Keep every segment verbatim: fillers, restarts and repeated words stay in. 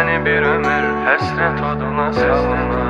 Məni bir ömür həsrət oduna salma.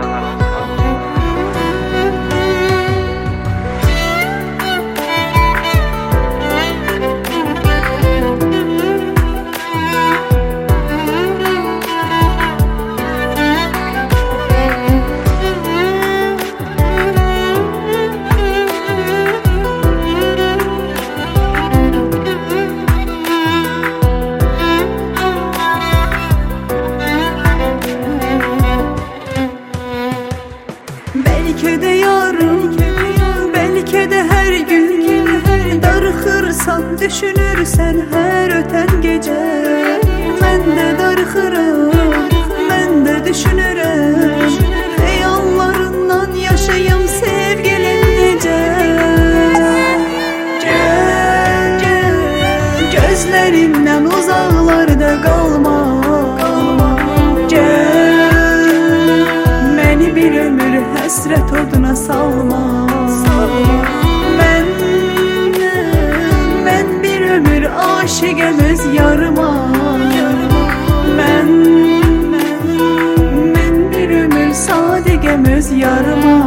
Belki de yarın, belki de her gün darıxırsan, düşünürsən hər ötən gecə. Mən də darıxıram, mən də düşünürəm, xəyallarından yaşayım sevgilim necə. Gəl, gəl, gözlərimdən uzaqlarda qalma. Bir ömür həsrət oduna salma. Mən, mən bir ömür aşiqəm öz yarıma. Mən, mən bir ömür sadiqəm öz yarıma.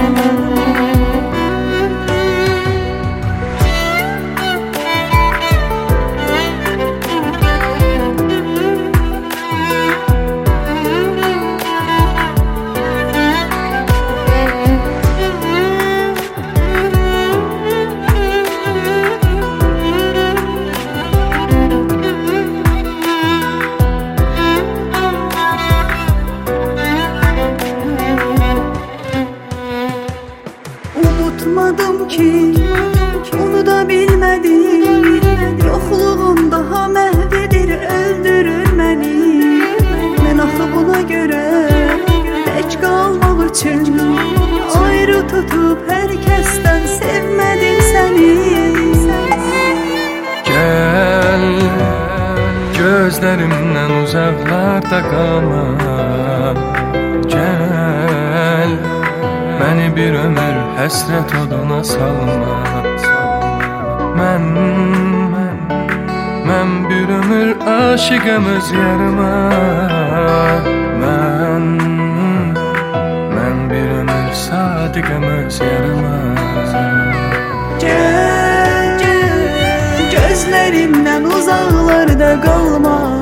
Unutmadım ki, onu da bilmedim. Yokluğun daha məhvdir, öldürür məni. Mən axı buna görə tək qalmaq üçün ayrı tutub hər kəsdən sevmədim səni. Gəl, gözlərimdən uzaqlarda qalma. Gəl, məni bir ömür həsrət oduna salma. Mən, mən, mən bir ömür aşiqəm öz yarıma. Mən, mən bir ömür sadiqəm öz yarıma. Gəl, gəl, gözlərimdən uzaqlarda qalma.